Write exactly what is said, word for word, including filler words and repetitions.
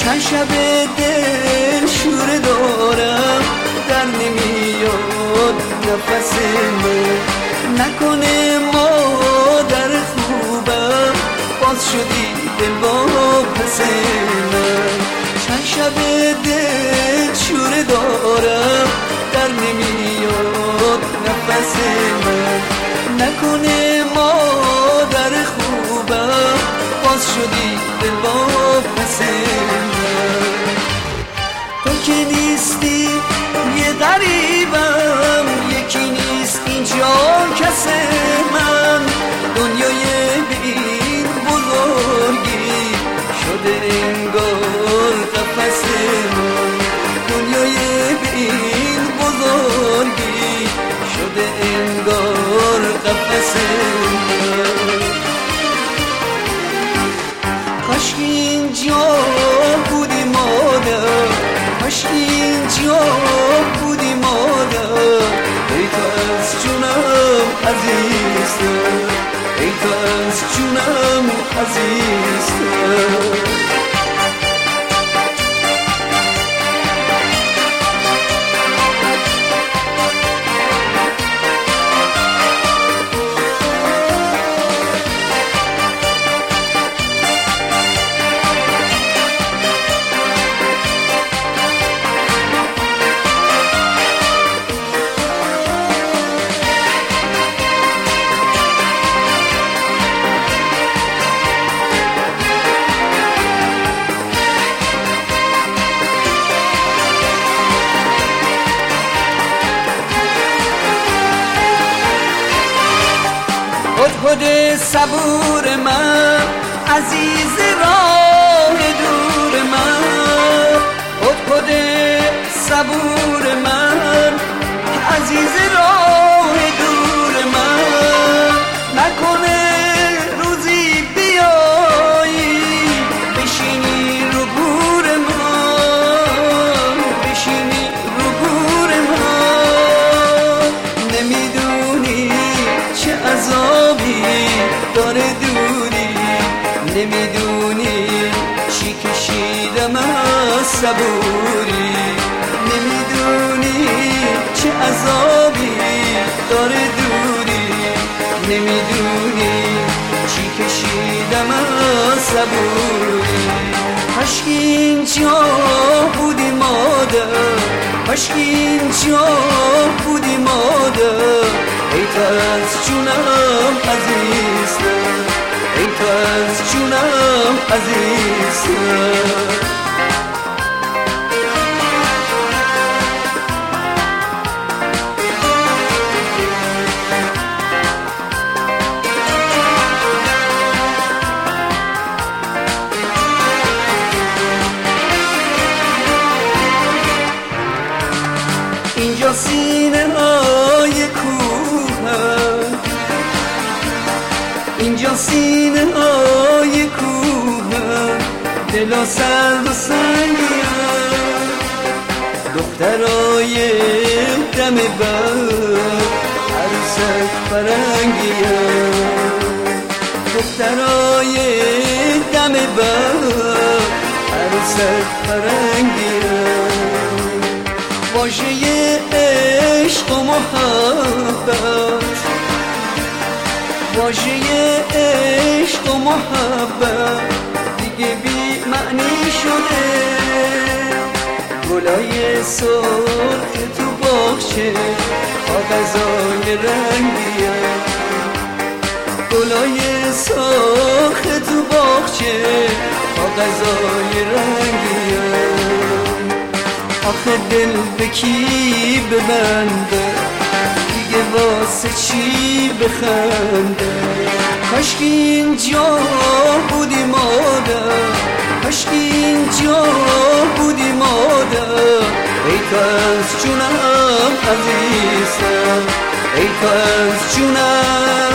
چند شب دل شوره دارم در نمیاد نفس من، نکنه مادر خوبم باز شدی دل با پس من. چند شب دل شوره دارم در نمیاد نفس من، نکنه مادر خوبم باز شدی دل با پس من. تو که نیستی یه غریبم، یکی نیست اینجا کس من، دنیای به این بزرگی شده انگار قفس من، دنیای به این بزرگی شده انگار قفس من. کاش اینجا بودی مادر، کاش اینجا بودی مادر، ای تو از جونم عزیزتر، ای تو از جونم عزیزتر. خود صبور من، عزیز راه دور من، خود خود صبور من، عزیز راه دور من، نکنه روزی بیایی بشینی رو گور من، بشینی رو گور من، نمیدونی چه عذابی داره دوری، نمیدونی چی کشیدم از صبوری، نمیدونی چه عذابی داره دوری، نمیدونی چی کشیدم از صبوری. کاش اینجا بودی مادر، کاش اینجا بودی مادر، ای تو از جونم عزیزتر، ای تو از جونم عزیزتر. اینجا سینه های کوه، اینجا سینه های کوه، دلا سرد و سنگی هم، دخترای دم بر عروسک فرنگی هم، دخترای دم بر عروسک فرنگی هم. واژه عشق و محبت، واژه عشق و محبت دیگه بی معنی شده، گلای سرخ تو باغچه کاغذای رنگیه، گلای سرخ تو باغچه کاغذای رنگیه. آخه دل به کی ببنده دیگه واسه چی بخنده؟ کاش که اینجا بودی مادر، کاش که اینجا بودی مادر، ای تو از جونم عزیزتر، ای تو از جونم